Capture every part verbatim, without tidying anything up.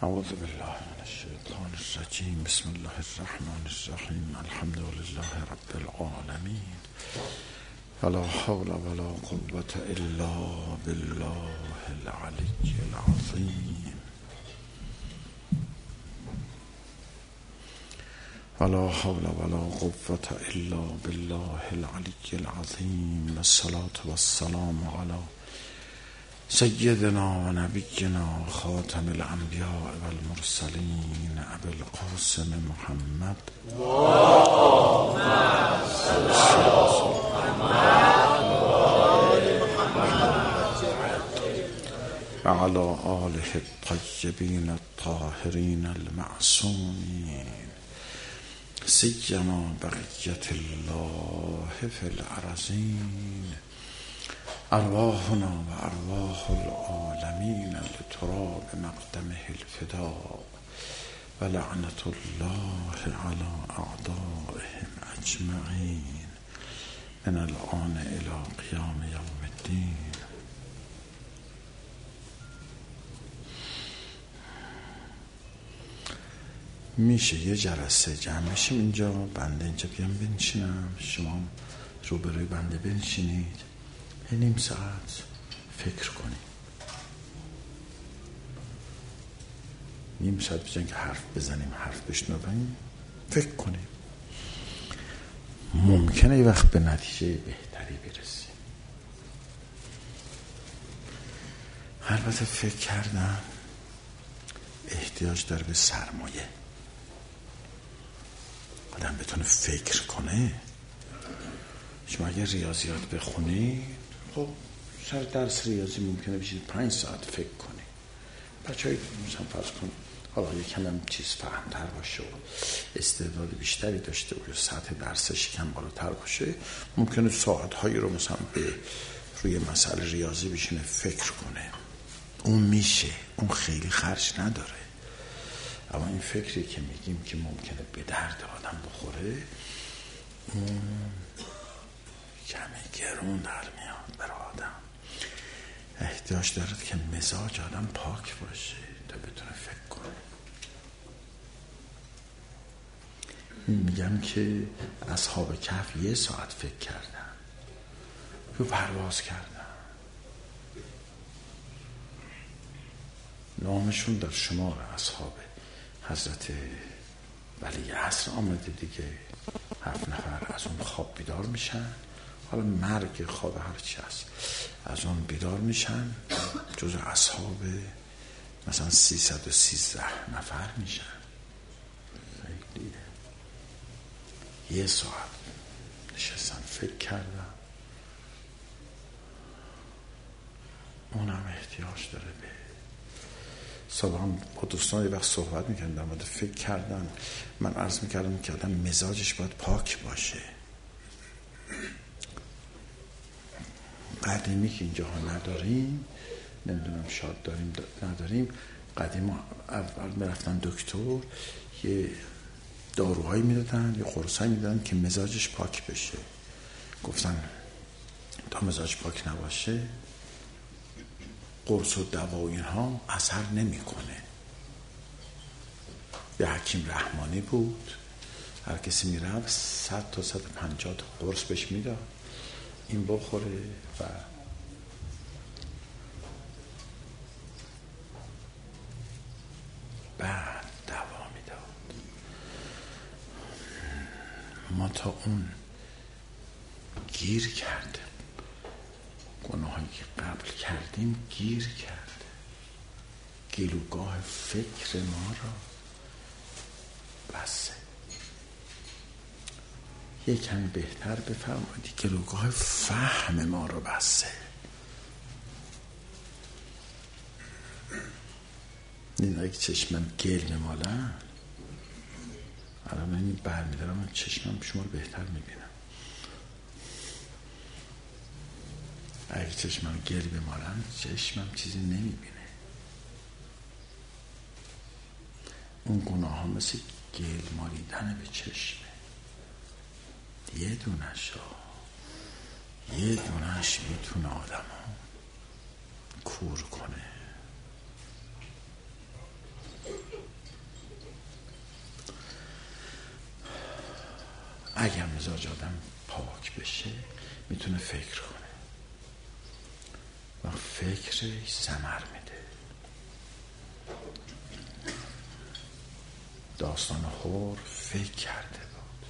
اعوذ بالله من الشیطان الرجیم. بسم الله الرحمن الرحیم. الحمد لله رب العالمین. ولا حول ولا قوة الا بالله العلی العظیم. ولا حول ولا قوة الا بالله العلی العظیم. والصلاة والسلام علی سیدنا و نبینا خاتم الانبیاء والمرسلین ابی القاسم محمد و علی آله الطیبین الطاهرین المعصومین سیما بقیت الله فی الارضین. ارواحنا و ارواح العالمین لتراب مقدمه الفداء و لعنت الله علی اعدائهم اجمعین من الان الی قیام یوم الدین. میشه یه جلسه جمع بشیم اینجا، بنده اینجا بیام بنشینم، شما روبروی بنده بنشینید، نیم ساعت فکر کنیم. نیم ساعت بجن که حرف بزنیم، حرف بشنویم، فکر کنیم. ممکنه یه وقت به نتیجه بهتری برسیم. البته فکر کردن احتیاج داره به سرمایه. آدم بتونه فکر کنه. شما اگه ریاضیات بخونی، خب سر درس ریاضی ممکنه بشید پنج ساعت فکر کنی. بچه های مثلا فرض کن حالا یکم هم چیز فهمتر باشه و استعداد بیشتری داشته و سطح درسش یکم بالاتر باشه، ممکنه ساعت هایی رو مثلا به روی مسئله ریاضی بشینه فکر کنه. اون میشه، اون خیلی خرج نداره. اما این فکری که میگیم که ممکنه به درد آدم بخوره، اون کمی گرون در میاد برای آدم. احتیاج دارد که مزاج آدم پاک باشه تا بتونه فکر کنه. میگم که اصحاب کهف یه ساعت فکر کردن، رو پرواز کردن. نامشون در شمار اصحاب حضرت ولی عصر آمده دیگه. هفت نفر از اون خواب بیدار میشن، حالا مرگ خواب هرچی هست، از اون بیدار میشن، جزو اصحاب مثلا سیصد و سیزده نفر میشن. خیلی یه ساعت نشستن فکر کردن. اونم احتیاج داره به صبح هم با دوستان یه وقت صحبت میکردن در مورد فکر کردن. من عرض میکردم که آدم مزاجش باید پاک باشه. قدیمی که اینجا ها نداریم، نمیدونم شاید داریم نداریم، قدیم اول میرفتن دکتر یه داروهایی میدادن، یه قرصایی میدادن که مزاجش پاک بشه. گفتن تا مزاج پاک نباشه قرص و دوا و اینها اثر نمیکنه. یه حکیم رحمانی بود، هر کسی میرفت صد تا صد و پنجاه تا قرص بهش میداد، این بخوره و بعد دوا میداد. ما تا اون گیر کرده، گناهایی که قبل کردیم گیر کرده، گلوگاه فکر ما را بسه. یه کمی بهتر بفرمایید، گلوگاه فهم ما را بسه. این اگه چشمم گل میمالن، الان من این بر میدارم، من چشمم شما رو بهتر میبینم. اگه چشمم گل بمالن، چشمم چیزی نمیبینه. اون گناه ها مثل گل مالیدن به چشمه. یه دونش ها یه دونش میتونه آدم ها کور کنه. مزاج آدم پاک بشه میتونه فکر کنه و فکرش ثمر میده. داستان هور فکر کرده بود.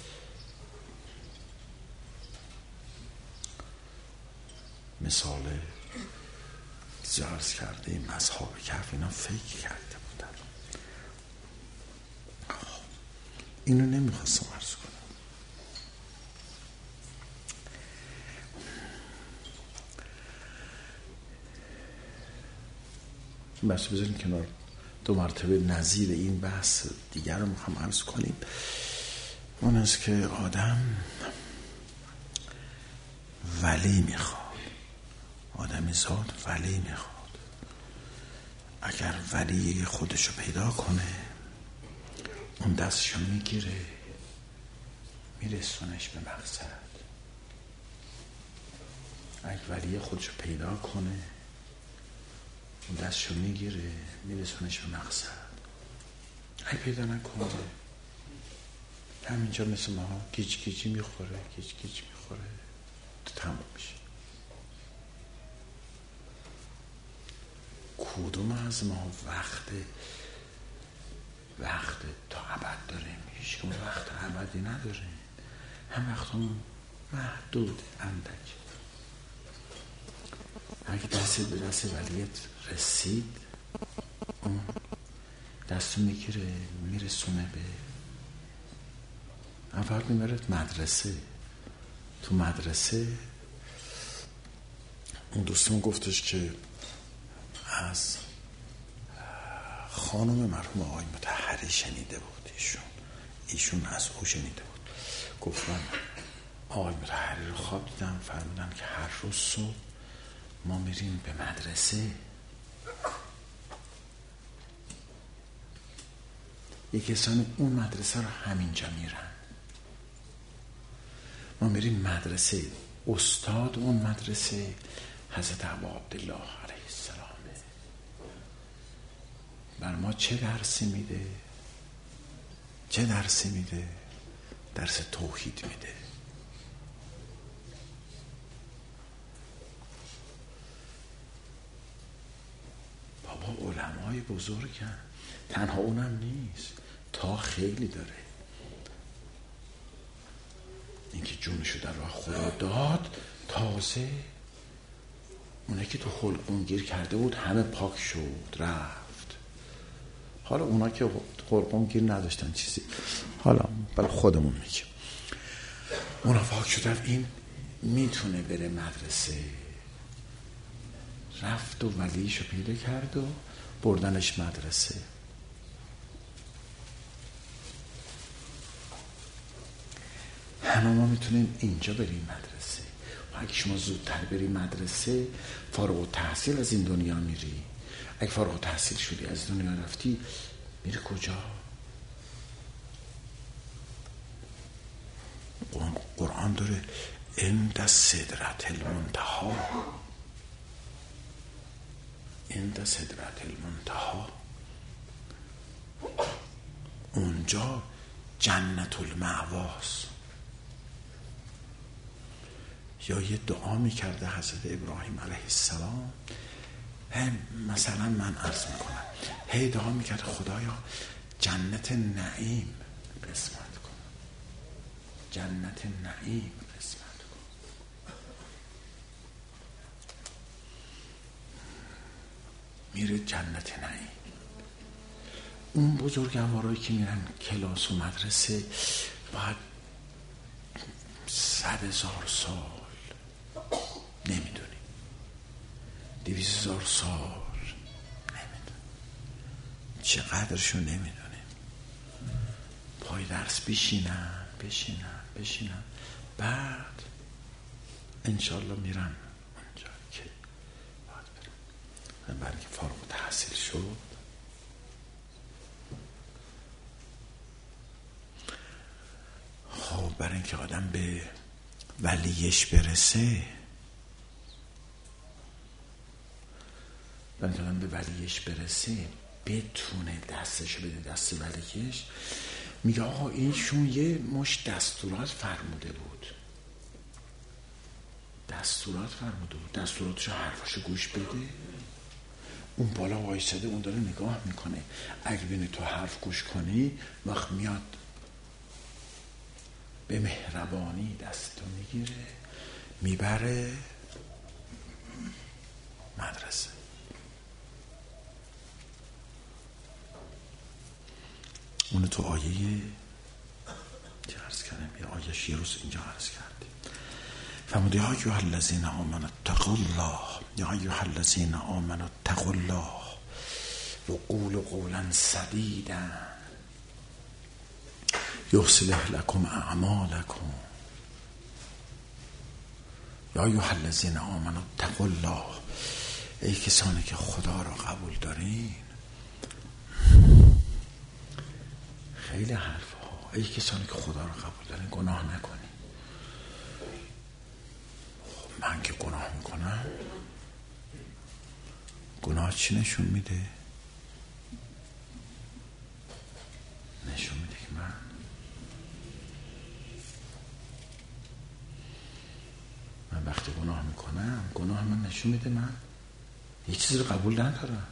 مثال زرز کرده این اصحاب کهف اینا فکر کرده بودن. اینو نمیخواستم عرض کنم. بس بذاریم کنار. دو مرتبه نظیر این بحث دیگر رو میخوام عرض کنیم. اون است که آدم ولی میخواد، آدمی زاد ولی میخواد. اگر ولی خودشو پیدا کنه اون دستشو میگیره میرسونش به مقصد. اگر ولی خودشو پیدا کنه اون دستشو میگیره میرسونش به مقصد. اگه پیدا نکنه همینجا مثل ما گیج گیجی میخوره گیج گیج میخوره تمام میشه. کدوم از ما وقت وقت تا ابد داریم؟ هیچ کدوم وقت ابدی نداریم. هم وقتمون محدود اندک. اگه دست به دست ولیت رسید اون دستو میگیره میرسونه به اول میبرد مدرسه. تو مدرسه اون دوستم گفتش که از خانم مرحوم آقای مطهری شنیده بود. ایشون ایشون از او شنیده بود. گفت من آقای مطهری رو خواب دیدم فرمودن که هر روز صبح ما میریم به مدرسه. یک کسانی اون مدرسه رو همینجا میرن. ما میریم مدرسه. استاد اون مدرسه حضرت ابا عبدالله علیه السلامه. بر ما چه درسی میده؟ چه درسی میده؟ درس توحید میده. بابا علمای بزرگن. تنها اونم نیست، تا خیلی داره. اینکه جونشو در راه خدا داد، تازه اونه که تو خلقون گیر کرده بود همه پاک شد رفت. حالا اونا که خلقون گیر نداشتن چیزی، حالا برای خودمون میگه اونا پاک شد رفت. این میتونه بره مدرسه. رفت و ولیشو پیدا کرد و بردنش مدرسه. همه ما میتونیم اینجا بریم مدرسه. و اگه شما زودتر بری مدرسه فارغ التحصیل از این دنیا میری. اگه فارغ التحصیل شدی از دنیا رفتی میری کجا؟ قرآن داره عند سدرة المنتهی. عند سدرة المنتهی اونجا جنت المأواست. یا یه دعا میکرده حضرت ابراهیم علیه السلام. مثلا من عرض میکنم هی دعا میکرد خدایا جنت نعیم قسمت کن، جنت نعیم قسمت کن. میره جنت نعیم. اون بزرگوارایی که میرن کلاس و مدرسه باید صد هزار سال نمیدونیم دویست هزار سال نمیدونیم چقدرشو نمیدونیم پای درس بشینن بشینن بشینن بعد انشالله میرن اونجا که باید برن. برای که فارغ تحصیل شد خب برای اینکه آدم به ولیش برسه برای اینکه آدم به ولیش برسه بتونه دستش بده دست ولیش میگه آقا اینشون یه مش دستورات فرموده بود، دستورات فرموده بود، دستوراتشو حرفاشو گوش بده. اون بالا وایساده، اون داره نگاه میکنه. اگه بینه تو حرف گوش کنی، وقت میاد به مهربانی دستتو میگیره میبره مدرسه. اونو تو آیه چه عرض کردم، یه آیه یه روز اینجا عرض کردیم. فرموده یا ایها الذین آمنوا اتقوا الله، یا ایها الذین آمنوا اتقوا الله و قولوا قولا سدیدا یصلح لکم اعمالکم. یا ایها الذین آمنوا اتقوا الله، ای کسانی که خدا را قبول دارین. خیلی حرف ها. ای کسانی که خدا را قبول دارین گناه نکنین. خب من که گناه میکنم، گناه چی نشون میده؟ نشون میده که من من وقتی گناه میکنم، گناه من نشون میده من یه چیزی رو قبول ندارم.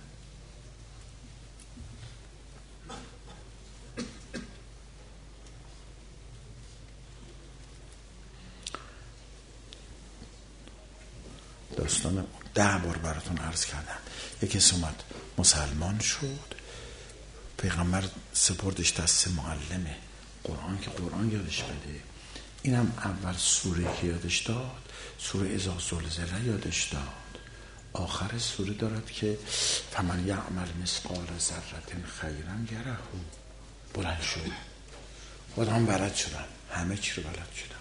داستان ده بار براتون عرض کردم. یکی اومد مسلمان شد، پیغمبر سپردش دست معلم قرآن که قرآن یادش بده. اینم اول سوره که یادش داد، سوره اذا زلزله یادش داد. آخر سوره دارد که فمن یعمل مثقال ذره خیرا یره. بلند شد، خودم بلد شدم، همه چی رو بلد شدم.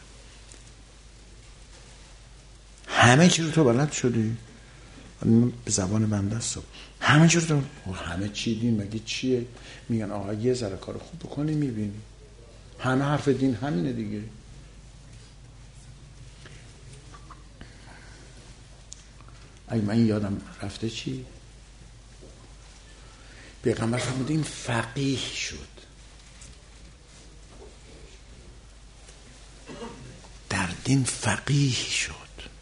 همه چی رو تو بلد شدی؟ به زبان بنده است. همه چی رو تو همه چی دین مگه چیه؟ میگن آقا یه ذره کار خوب بکنی میبینی. همه حرف دین همینه دیگه. اگه من یادم رفته چی؟ پیغمبر فرمود این فقیه شد، در دین فقیه شد،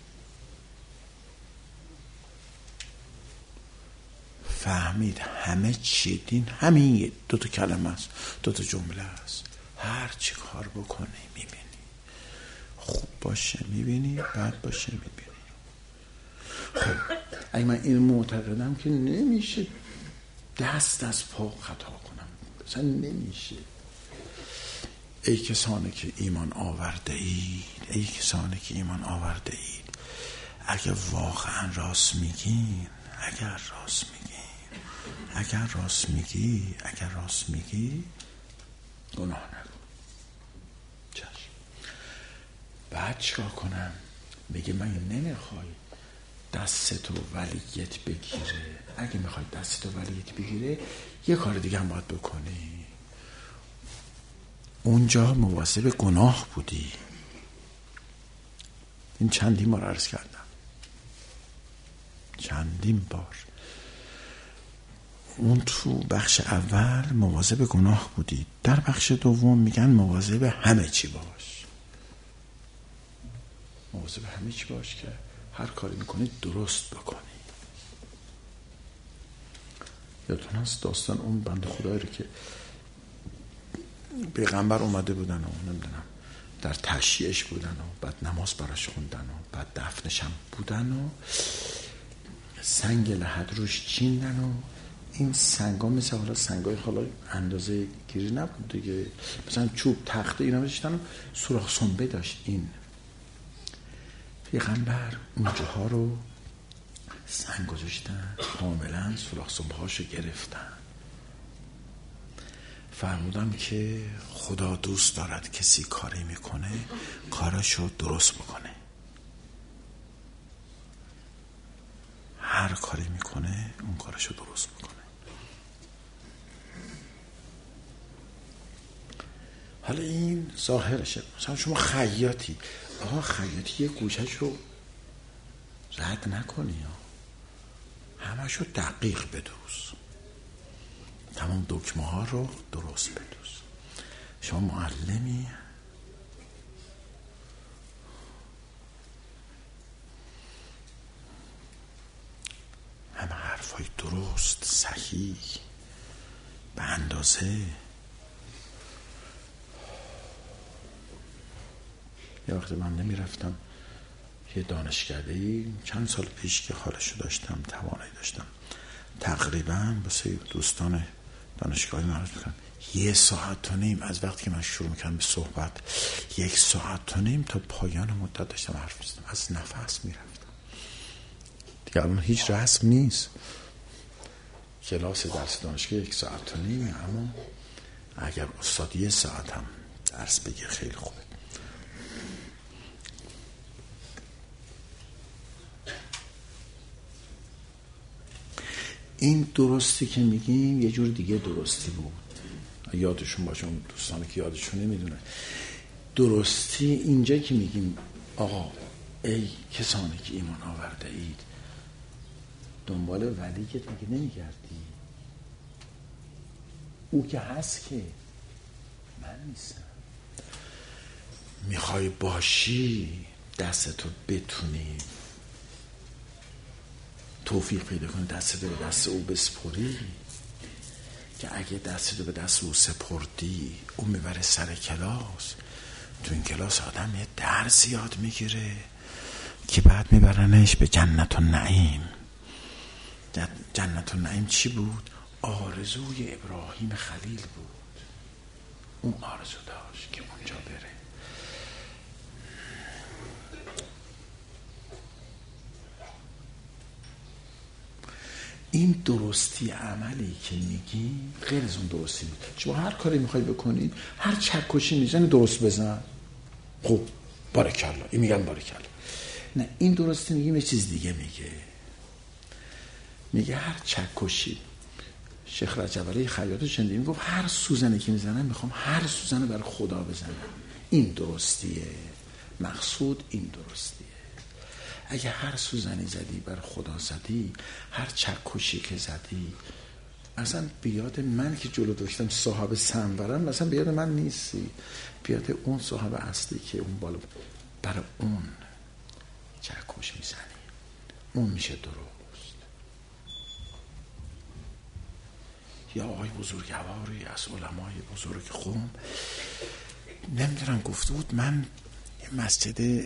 فهمید همه چی دین همین دو تا کلمه است، دو تا جمله است. هر چی کار بکنی میبینی، خوب باشه میبینی، بد باشه میبینی. خب اگه من این معتقدم که نمیشه دست از پا خطا کنم، مثلا نمیشه. ای کسانی که ایمان آورده اید، ای کسانی که ایمان آورده اید، اگه واقعا راست میگین، اگر راست میگین اگر راست میگی اگر راست میگی گناه نکن. چشم. بعد چیکار کنم؟ میگه من نمیخوای دستتو ولیت بگیره. اگه میخوای دستتو ولیت بگیره یه کار دیگه هم باید بکنی. اونجا مواظب گناه بودی. این چندین بار عرض کردم، چندین بار. اون تو بخش اول مواظب گناه بودی، در بخش دوم میگن مواظب همه چی باش. مواظب همه چی باش که هر کاری میکنی درست بکنی. یادتون هست داستان اون بنده خدایی رو که پیغمبر اومده بودن و نمیدونم در تشییعش بودن و بعد نماز براش خوندن و بعد دفنش هم بودن و سنگ لحد روش چیندن و این سنگا مثل حالا سنگای حالا اندازه گیری نبود دیگه، مثلا چوب تخته اینا بشتن و سوراخ سنبه داشت. این پیغمبر اونجاها رو سنگ گذاشتن، کاملا سوراخ سنبه هاشو گرفتن. فرمودم که خدا دوست دارد کسی کاری میکنه کارشو درست بکنه. هر کاری میکنه اون کارشو درست بکنه. حالا این ظاهرشه. مثلا شما خیاطی، آقا خیاطی یه گوشه‌شو رد نکنی، همه‌شو دقیق بدوز، تمام دکمه ها رو درست بدوز. شما معلمی؟ همه حرفای درست، صحیح، به اندازه. یه وقت من نمی رفتم یه دانشکده‌ای چند سال پیش که حالشو داشتم، توانایی داشتم، تقریبا واسه دوستان دانشگاهی معرض میکنم یه ساعت و نیم از وقتی که من شروع میکنم به صحبت، یک ساعت و نیم تا پایان مدت داشتم حرف میزدم، از نفس میرفتم. دیگه الان هیچ رسم نیست، کلاس درس دانشگاه یک ساعت و نیم، اما اگر استاد یه ساعت هم درس بگه خیلی خوبه. این درستی که میگیم یه جور دیگه درستی بود، یادشون باشه اون دوستانی که یادشون نمیدونه. درستی اینجا که میگیم آقا ای کسانی که ایمان آورده اید دنبال ولی که دیگه نمیگردی، او که هست که من نیستم. میخوای باشی دستتو بتونی توفیق پیدا کنی، دستتو به دست او بسپری، که اگه دستتو به دست او سپردی او میبره سر کلاس، تو این کلاس آدم یه درس یاد میگیره که بعد میبرنش به جنت النعیم. جنت النعیم چی بود؟ آرزوی ابراهیم خلیل بود. اون آرزو داشت که اونجا بره. این درستی عملی که میگی غیر از اون درستی بود. شما هر کاری میخوای بکنید، هر چکشی میزنی درست بزن، خب بارکالله، این میگن بارکالله. نه، این درستی میگیم یه چیز دیگه میگه. میگه هر چکشی، شیخ رجب علیه خیاطو شنیدیم میگفت هر سوزنی که میزنم میخوام هر سوزنه برای خدا بزنم. این درستیه، مقصود این درستیه. اگه هر سوزنی زدی بر خدا زدی، هر چکشی که زدی، اصلا بیاد من که جلو داشتم صاحب سنورم، مثلا بیاد من نیستی، بیاد اون صاحب اصلی که اون بالا برای اون چکش میزنی، اون میشه درست. یا آقای بزرگواری از علمای بزرگ قوم نمیدونم گفته بود، من یه مسجد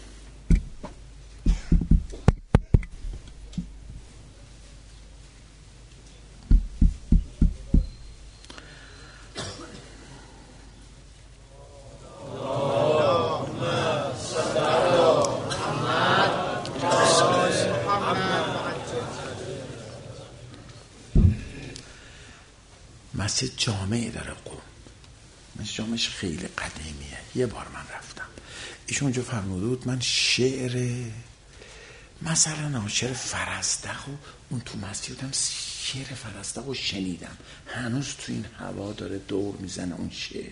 مسجد جامعه داره قوم، مسجد جامعش خیلی قدیمیه. یه بار من رفتم ایشون اونجا فرموده بود من شعر مثلا شعر فرزدق و اون تو مسجدم شعر فرزدق رو شنیدم، هنوز تو این هوا داره دور میزنه اون شعر.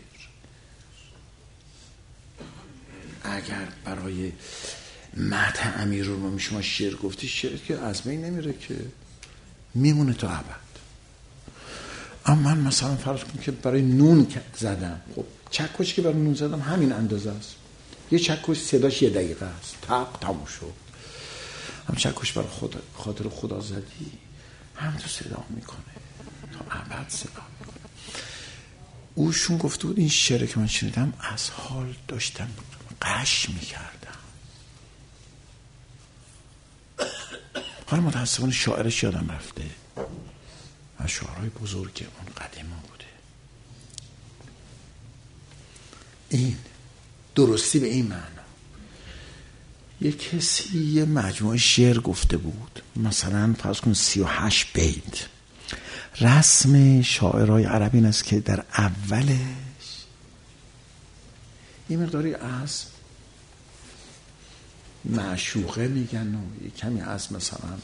اگر برای مدح امیرالمومنین شما شعر گفتی، شعر که از بین نمیره که، میمونه تا ابد. اما من مثلا فرض کنم که برای نون زدم، خب چکش که برای نون زدم همین اندازه است، یه چکش صداش یه دقیقه است، تق تموم شد. هم چکش برای خدا، خاطر خدا زدی، هم تو صدا میکنه تا ابد صدا میکنه. اوشون گفته بود این شعر که من شنیدم از حال داشتم قش میکردم. حالا متاسفانه شاعرش یادم رفته، از شعرهای بزرگ اون قدیما بوده. این درستی به این معنا. یک کسی یه مجموعه شعر گفته بود، مثلا فرض کن سی و هشت بیت. رسم شاعرای عرب این است که در اولش یه مقداری از معشوقه میگن و یه کمی از مثلا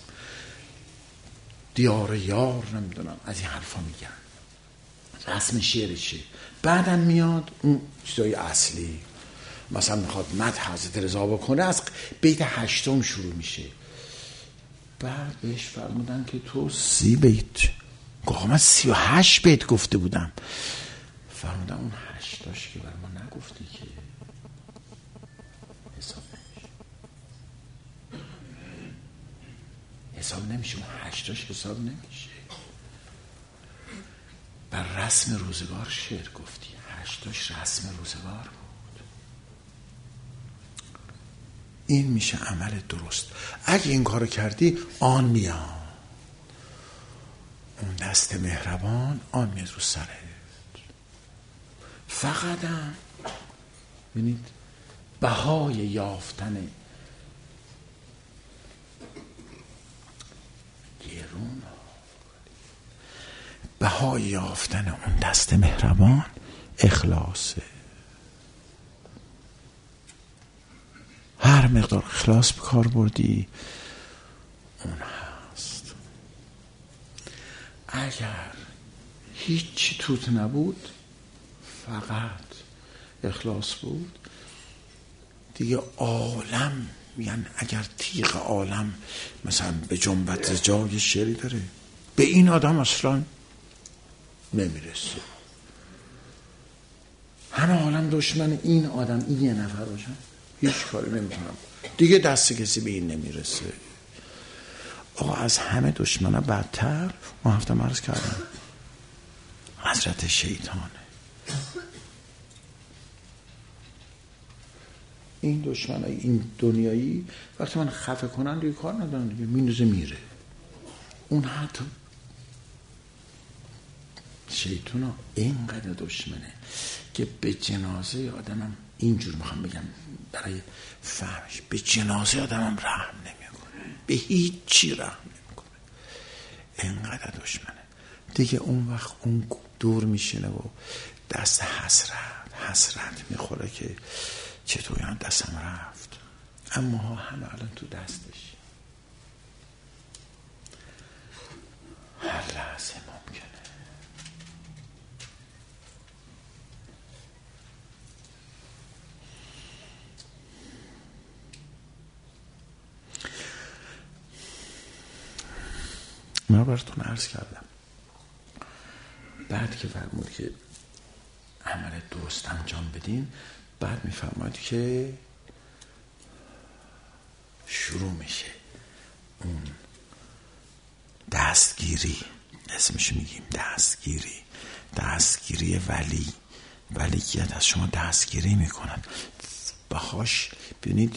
دیار یار، نمیدونم از این حرفا میگن، رسم شعرشه. بعدن میاد اون چیزای اصلی، مثلا میخواد مدح حضرت رضا بکنه، از بیت هشتم شروع میشه. بعد بهش فرمودن که تو سی بیت، گفت من سی و هشت بیت گفته بودم. فرمودن اون هشتاش که بر ما نگفتی که حساب نمیشه، حساب نمیشه، اون هشتاش حساب نمیشه. بر رسم روزگار شعر گفتی، هشتاش رسم روزگار بود. این میشه عمل درست. اگه این کارو کردی آن میاد، اون دست مهربان آن میاد رو سرت. فقط هم ببینید بهای یافتن گرون، بهای یافتن اون دست مهربان اخلاصه. هر مقدار اخلاص به کار بردی اون هست. اگر هیچی توت نبود، فقط اخلاص بود، دیگه عالم، یعنی اگر تیغ عالم مثلا به جنبت جای شعری داره، به این آدم اصلا نمیرسه. همه عالم دشمن این آدم، این یه نفر باشن، هیچ کاری نمیتونم، دیگه دست کسی به این نمیرسه. آقا از همه دشمنه بدتر، ما هفته عرض کردم، حضرت شیطانه. این دشمن این دنیایی وقتی من خفه کنن دیگه کار ندارن، دیگه میندازه میره. اون حتی شیطان اینقدر دشمنه که به جنازه آدمم، اینجور میخوام بگم برای فهمش، به جنازه آدمم رحم نمیکنه، به هیچ چی رحم نمیکنه، اینقدر دشمنه. دیگه اون وقت اون دور میشینه و دست حسرت حسرت میخوره که چطور یان دستم رفت. اما ها همه الان تو دستش، هر لحظه ممکنه. من براتون عرض کردم بعد که فرمود که عمل درست انجام بدین، بعد میفرماید که شروع میشه اون دستگیری، اسمش میگیم دستگیری، دستگیری ولی، ولیت از شما دستگیری میکنن باهاش. ببینید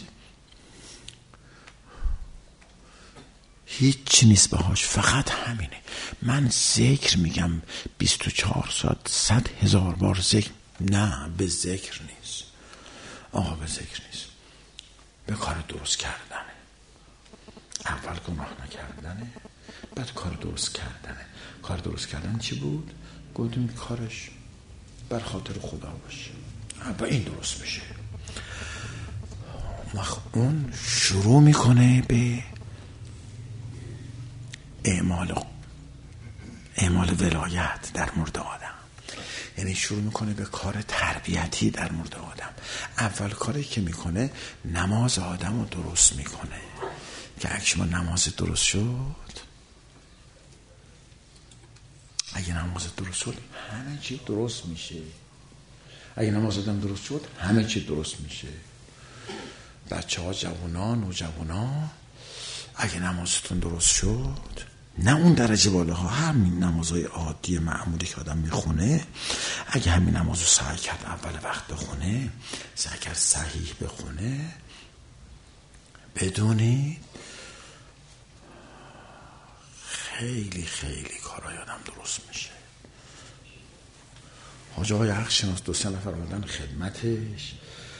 هیچ نیست باهاش، فقط همینه. من ذکر میگم بیست و چهار ساعت صد هزار بار ذکر، نه به ذکر نیست آقا، به ذکر نیست، به کار درست کردنه. اول گناه نکردنه، بعد کار درست کردنه. کار درست کردن چی بود؟ گفتیم کارش بر خاطر خدا باشه و این درست بشه. اون شروع میکنه به اعمال اعمال ولایت در مورد آدم، یعنی شروع میکنه به کار تربیتی در مورد آدم. اول کاری که میکنه نماز آدم رو درست میکنه، که اگه شما نماز درست شد، اگه نماز درست شد همه چی درست میشه. اگه نماز آدم درست شد همه چی درست میشه. بچه ها، جوانان و جوانان، اگه نمازتون درست شد، نه اون درجه بالاها، همین نمازهای عادی معمولی که آدم میخونه، اگه همین نماز رو سعی کرد اول وقت بخونه، سعی کرد صحیح بخونه، بدونی خیلی خیلی کارهای آدم درست میشه. حاج آقای حق شناس دو سه نفر آمدن خدمتش،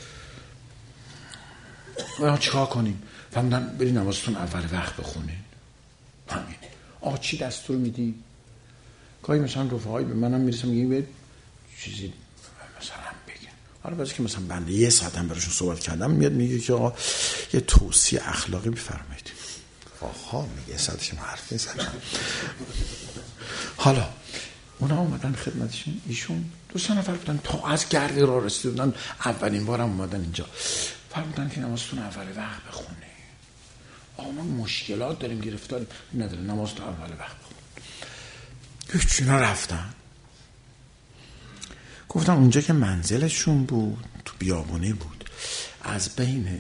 ما چیکار کنیم؟ فهمیدن برید نمازتون اول وقت بخونید. همین. آقا چی دستور میدی؟ گاهی مثلا رفقایی به منم میرسم میگه به چیزی مثلا بگن. حالا بعضی که مثلا بنده یه ساعت هم براشون صحبت کردم، میاد میگه که آقا یه توصیه اخلاقی بفرمایید. آقا میگه ساعتش حرف میزنه. حالا اونا اومدن خدمتشون، ایشون دو سه نفر بودن تا از گردی را رسیدن، اولین بارم اومدن اینجا، فرمودن که نمازتون اول وقت بخونه. آقا ما مشکلات داریم، گرفتاریم، نداره نماز تو اول وقت بخون. هیچ اینا رفتن، گفتن اونجا که منزلشون بود تو بیابونی بود، از بین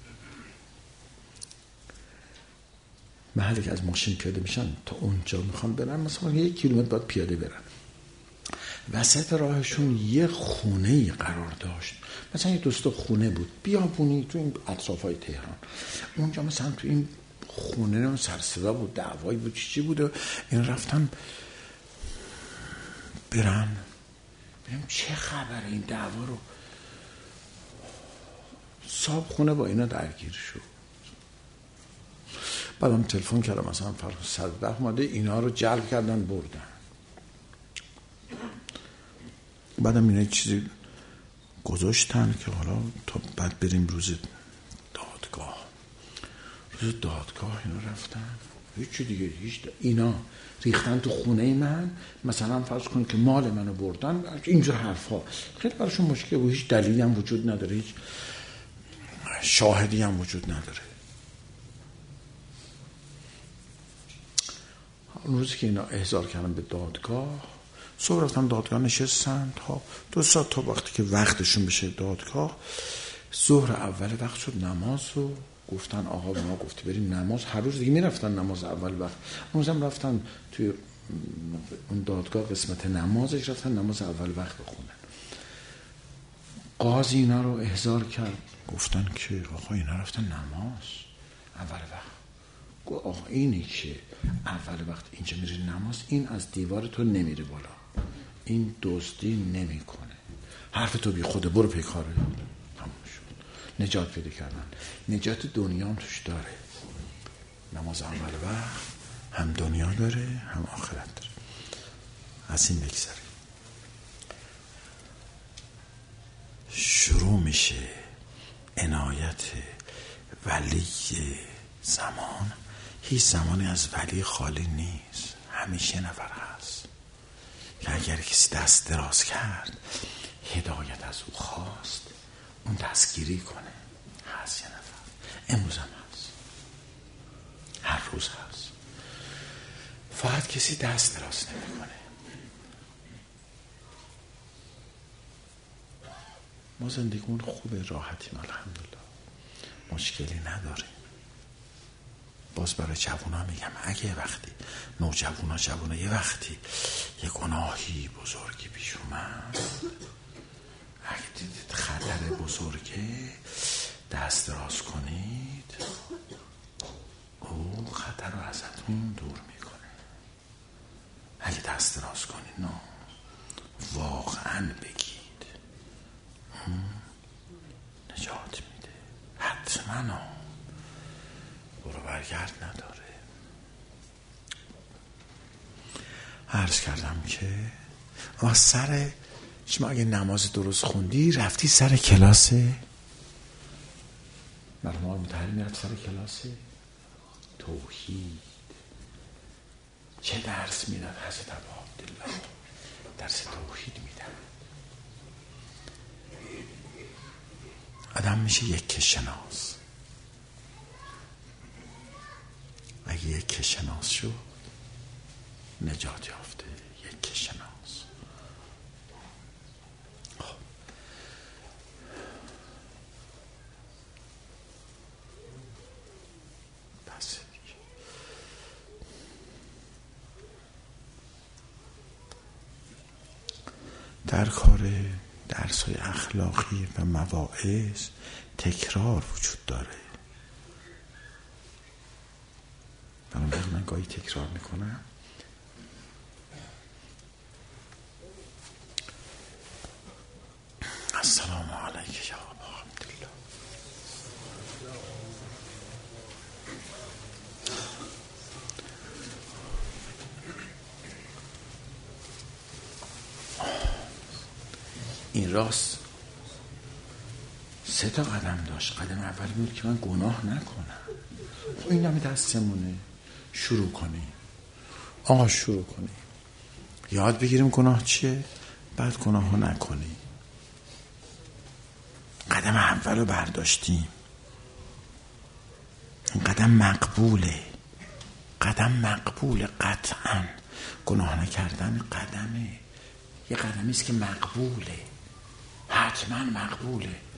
محلی که از ماشین پیاده میشن تا اونجا میخوان برن مثلا یک کیلومتر باید پیاده برن. وسط راهشون یه خونه‌ای قرار داشت، مثلا یه دوستا خونه بود بیابونی تو این اطرافای تهران. اونجا مثلا تو این خونه سر صدا بود، دعوایی بود، چی چی بود و این رفتن برن ببینم چه خبره این دعوا رو. صاحب خونه با اینا درگیر شد. بعدم تلفن کردم مثلا فرق صد ده اومده اینا رو جلب کردن بردن. بعدم اینا چیزی گذاشتن که حالا تا بعد بریم روز دادگاه. روز دادگاه اینا رفتن هیچ دیگه هیچ اینا ریختن تو خونه من، مثلا فرض کن که مال منو بردن، اینجور حرفا. خیلی براشون مشکل بود، هیچ دلیلی هم وجود نداره، هیچ شاهدی هم وجود نداره. اون روزی که اینا احضار کردن به دادگاه، صبح رفتن دادگاه نشستن تا دو ساعت تا وقتی که وقتشون بشه دادگاه. ظهر اول وقت شد، نماز رو گفتن آقا به ما گفتی بریم نماز. هر روز دیگه میرفتن نماز اول وقت. اون روزم رفتن توی اون دادگاه قسمت نمازش رفتن نماز اول وقت بخونن. قاضی اینا رو احضار کرد، گفتن که آقا اینا رفتن نماز اول وقت. گفت آقا اینی که اول وقت اینجا میری نماز، این از دیوار تو نمیره بالا، این دزدی نمیکنه، حرف تو بی خوده، برو پی کاره. تموم شد. نجات پیدا کردن. نجات دنیا هم توش داره. نماز اول وقت هم دنیا داره هم آخرت داره. از این بگذاریم. شروع میشه عنایت ولی زمان. هیچ زمانی از ولی خالی نیست، همیشه نفر هست که اگر کسی دست دراز کرد، هدایت از او خواست، اون دستگیری کنه. هست یه نفر، امروز هم هست، هر روز هست، فقط کسی دست دراز نمی کنه. ما زندگیمون خوبه، راحتیم، الحمدلله، مشکلی نداریم. باز برای جوونا میگم اگه وقتی نوجوانا جوونا یه وقتی یه گناهی بزرگی پیش اومد، اگه دیدید خطر بزرگه، دست دراز کنید، او خطر رو ازتون دور میکنه. اگه دست دراز کنید نه واقعا بگید، نجات میده حتما. برو برگرد نداره. عرض کردم که ما سر شما اگه نماز درست خوندی رفتی سر کلاس مرحوم مطهری، میرفت سر کلاس توحید. چه درس میدن حضرت ابا عبدالله؟ درس توحید میدن. آدم میشه یک شناس. اگه یک شناس شد نجات یافته. یک شناس. خب پس در کار درس‌های اخلاقی و مواعظ تکرار وجود داره. بنابراین من گاهی تکرار میکنم. السلام علیک یا ابا عبدالله. این راست سه تا قدم داشت. قدم اول بود که من گناه نکنم. خب این همه دستمونه. شروع کنیم. آقا شروع کنیم. یاد بگیریم گناه چیه، بعد گناه ها نکنیم. قدم اول رو برداشتیم. این قدم مقبوله. قدم مقبوله قطعا. گناه نکردن قدم یه قدمی است که مقبوله، حتما مقبوله.